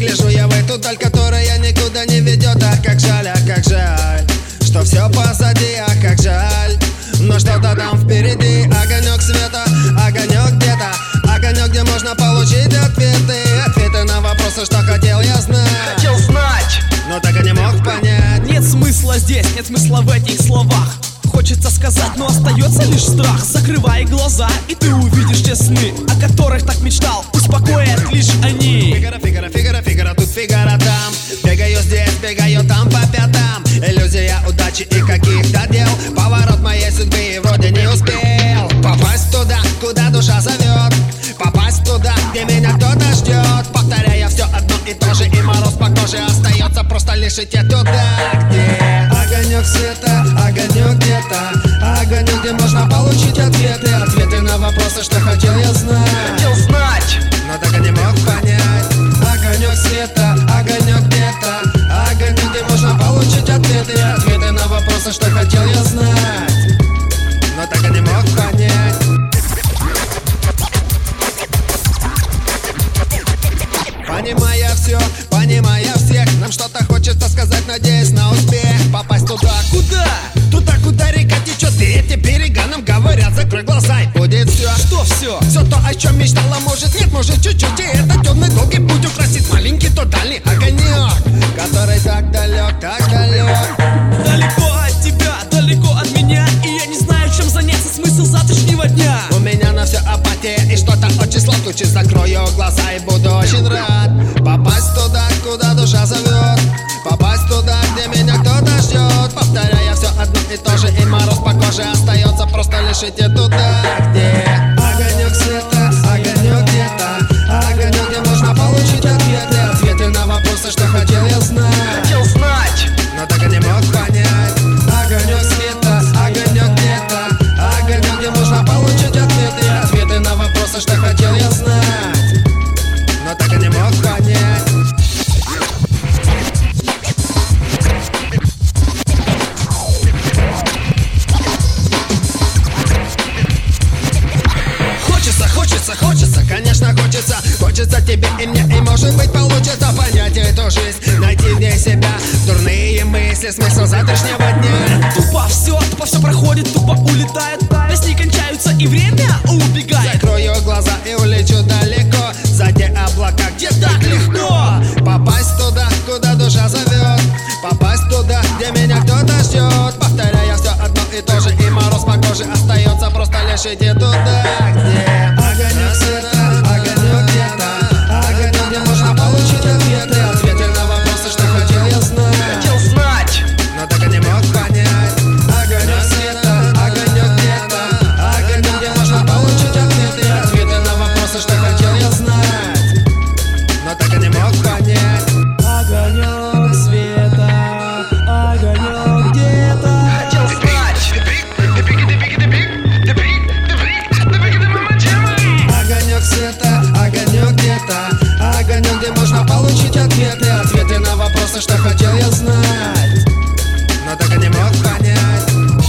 гляжу я в эту даль, которая никуда не ведет. Ах, как жаль, что все позади, ах, как жаль. Но что-то там впереди, огонек света, огонек где-то, огонек, где можно получить ответы. Ответы на вопросы, что хотел я знать. Хотел знать, но так и не мог понять. Нет смысла здесь, нет смысла в этих словах. Хочется сказать, но остается лишь страх. Закрывай глаза, и ты увидишь те сны, о которых так мечтал. Успокоят лишь они. Фигаро, Фигаро, Фигаро, Фигаро тут, Фигаро там. Бегаю здесь, бегаю там по пятам. Иллюзия удачи и каких-то дел. Поворот моей судьбы и вроде не успел попасть туда, куда душа зовет. Попасть туда, где меня кто-то ждет. Повторяя все одно и то же, и мороз по коже остается. Просто лишь идти туда, где огонек света, огонек где-то, огонек, где можно получить ответы. Ответы на вопросы, что хотел я знать. Хотел знать, но так и не мог понять. Огонек света, огонек где-то, огонек, где можно получить ответы. Ответы на вопросы, что хотел я знать, но так и не мог понять. Понимая все, понимая всех, нам что-то хочется сказать, надеясь на успех. Попасть туда, куда? Туда, куда река течет, и эти берега нам говорят: закрой глаза, и будет все. Что все? Все то, о чем мечтала, может нет, может чуть-чуть. И это темный долгий путь украсит маленький тот дальний огонек, который так далек, так далек. Далеко от тебя, далеко от меня, и я не знаю, чем заняться, смысл завтрашнего дня. У меня на все апатия и что-то очень сладкое. Закрою глаза и буду очень рад попасть туда, куда душа зовет. Попасть туда, где меня кто-то ждет. Повторяя все одно и то же, и мороз по коже остается. Просто лишь идти туда, где огонек света, огонек где-то, огонек, где можно получить ответы. Ответы на вопросы, что хотел я знать. Хотел знать, но так и не мог понять. Огонек света, огонек где-то, огонек, где можно получить ответы. Ответы на вопросы, что хотел я знать, но так и не мог понять. Хочется, конечно хочется. Хочется тебе и мне, и может быть получится понять эту жизнь, найти в ней себя. Дурные мысли, смысл завтрашнего дня. Тупо все проходит, тупо улетает. Песни кончаются и время убегает. Закрою глаза и улечу далеко, за те облака, где так легко попасть туда, куда душа зовет. Попасть туда, где меня кто-то ждет. Повторяя все одно и то же, и мороз по коже остается. Просто лишь идти туда, где огонек света, огонек где-то, огонек, где можно получить ответы. Ответы на вопросы, что хотел я знать. Хотел знать, но так и не мог понять. Огонек света, огонек где-то, огонек, где можно получить ответы. Ответы на вопросы, что хотел я знать, но так и не мог понять. Огонек света, огонек где-то. хотел знать. Огонек света, огонек где-то, огонек, где можно получить ответы. Ответы на вопросы, что хотел я знать, но так и не мог понять.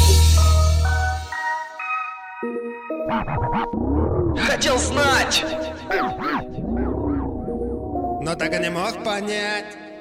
Хотел знать, Но так и не мог понять.